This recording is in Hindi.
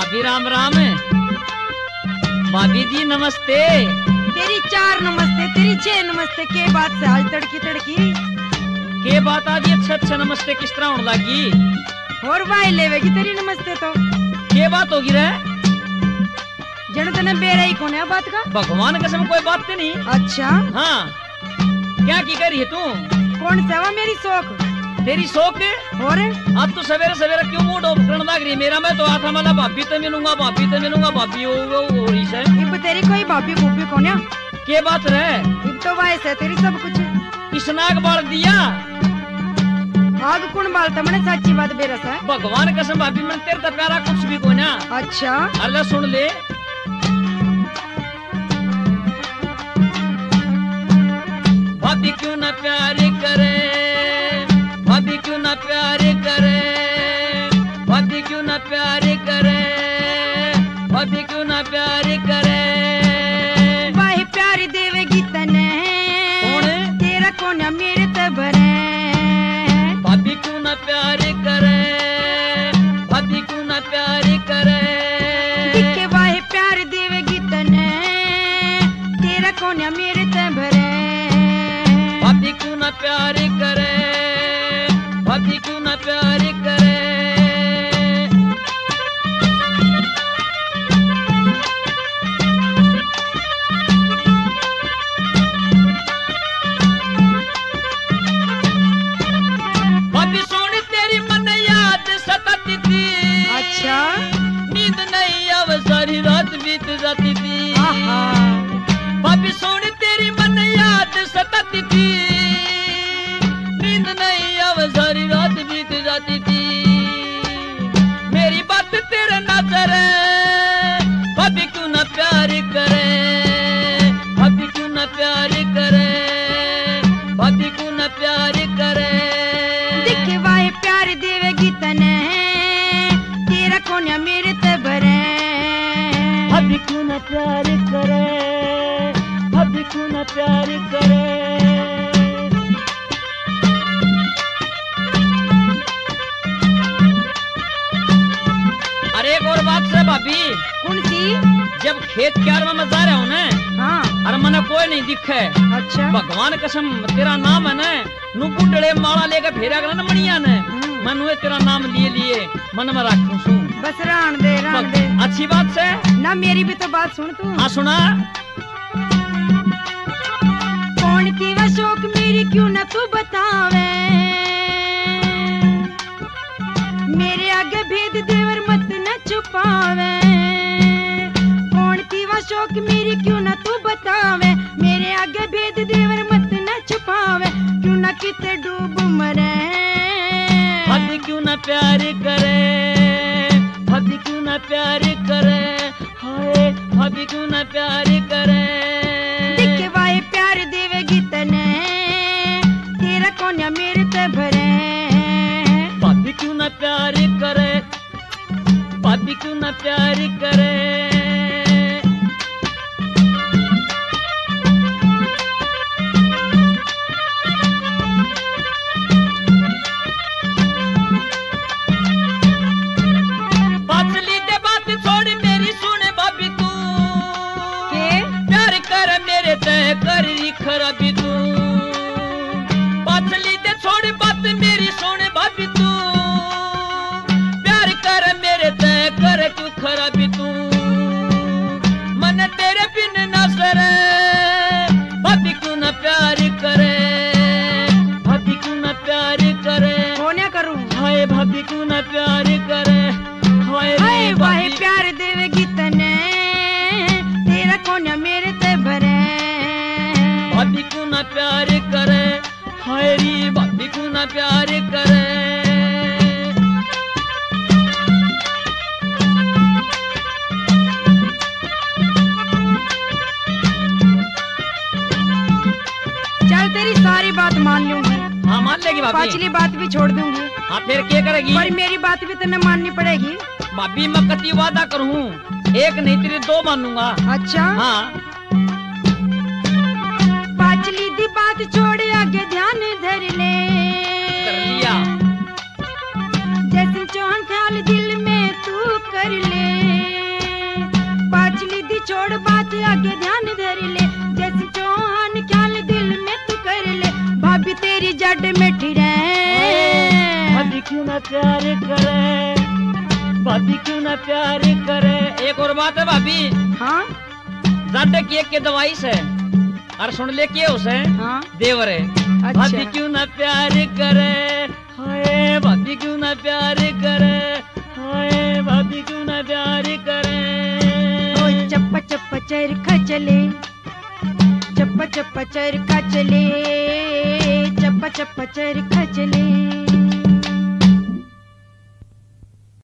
भाभी राम राम। भाभी जी नमस्ते। तेरी 4 नमस्ते, तेरी 6 नमस्ते। के बात से हाल तड़की तड़की के बात आज अच्छा नमस्ते किस तरह होने लगी? और वाई लेवेगी तेरी नमस्ते तो। के बात होगी रे? जन तने बेरा ही कौन है बात का? भगवान कसम कोई बात तो नहीं। अच्छा हाँ क्या की कर रही है तू? कौन सा मेरी शौक? तेरी शौक? और अब तो सवेरे सवेरे क्यों मूड ऑफ करने लग रही है मेरा? मैं तो आता माला भाभी तो मिलूंगा, भाभी तो मिलूंगा, भाभी हो रही है। इब तेरी कोई भाभी भूपी कौन है? के बात रे? इब तो वाइस है तेरी सब कुछ। किसनाग बाल दिया? आग कौन बालता? मैंने सच्ची बात बेरस है। भगवान कसम भाभी मैं तेरे तक प्यारा कुछ भी कोई ना। अच्छा अल्लाह सुन ले। भाभी क्यों ना प्यार करे, भाभी क्यों ना प्यार करे, भाभी क्यों ना प्यार करे, भाभी क्यों ना प्यार करे। वाही प्यार देवेगी तने कौन? तेरा कौन है मेरे तबरे। भाभी क्यों ना प्यार करे, भाभी क्यों ना प्यार करे। दिखे वाही प्यार देवेगी तने तेरा कौन है मेरे तबरे। भाभी क्यों ना प्यार करे, भाभी क्यों ना प्यार करे। भाभी सोनी तेरी मन याद सताती थी। अच्छा नींद नहीं अब सारी रात बीत जाती थी। आहा। भाभी सोनी तेरी मन याद सताती थी। नींद नहीं अब सारी रात बीत जाती थी। मेरी बात तेरे नजर है, भाभी क्यों ना प्यार करे, भाभी क्यों ना प्यार करे, भाभी क्यों ना प्यार करे। दिखे वाही प्यार देवेगी तने तेरा कौन है मेरे तबरे। भाभी क्यों ना प्यार करे, भाभी क्यों ना प्यार करे। अरे एक और बात से भाभी, कौन सी? जब खेत क्यार में मैं जा रहा हूँ ना, हाँ और मने कोई नहीं दिखे। अच्छा भगवान कसम तेरा नाम है ना, नु बुढ़ड़े माला लेकर फेरा कर ना मणिया ने, मनुए तेरा नाम लिए लिए मन में रखूं सू। बस रान दे रान दे। अच्छी बात से ना मेरी भी तो बात सुन तू। हाँ सुना। कौन की वह शौक मेरी क्यों ना तू बतावे। मेरे आगे भेद देवर मत न छुपावे। कौन की वह शौक मेरी क्यों ना तू बतावे। मेरे आगे भेद देवर मत न छुपावे। क्यों ना किते डूब मरे। भाभी क्यों ना प्यार करे, भाभी क्यों ना प्यार करे, हाय भाभी क्यों ना प्यार करे। दिखे वाहे प्यार देवेगी तने तेरा कौन है मेरे तबरे। भाभी क्यों ना प्यार करे, भाभी क्यों ना प्यार करे। पाछली दे बात छोड़ मेरी सुने भाभी तू, के प्यार कर मेरे तय कर खराबी तू। पाछली दे छोड़ बात मेरी सुने भाभी तू, प्यार कर मेरे तय कर तू खराबी तू। मन तेरे बिन न सरे, भाभी क्यों ना प्यार करे, भाभी क्यों ना प्यार करे। कौन है करूं। हाय भाभी क्यों ना प्यार करे, हाय हाय रे वाहे भाभी। प्यार देवेगी तने तेरा कौन है मेरे तबरे। भाभी क्यों ना प्यार करे, हाय री भाभी क्यों ना प्यार करे। चल तेरी सारी बात मान लूंगी। हाँ मान लेगी भाभी। पाछली बात भी छोड़ दूंगी। हाँ फिर क्या करेगी? पर मेरी बात भी तने माननी पड़ेगी। भाभी मैं कति वादा करूँ, एक नहीं तेरी 2 मानूंगा। अच्छा हाँ पाछली दी बात छोड़ आगे ध्यान धर ले। कर लिया। जैसे चौहान ख्याल दिल में तू कर ले। खट्टी मीठी रहे। भाभी क्यों ना प्यार करे, भाभी क्यों ना प्यार करे। एक और बात है भाभी, हाँ ज्यादा केक के दवाई से और सुन ले के उसे हाँ देवर है। अच्छा। भाभी क्यों ना प्यार करे, हाय भाभी क्यों ना प्यार करे, हाय भाभी क्यों ना प्यार करे। ओ चप्पा चप्पा चरखा चले, चप्पा चप्पा चरखा चले, चप्पा चप्पा चरखा चले।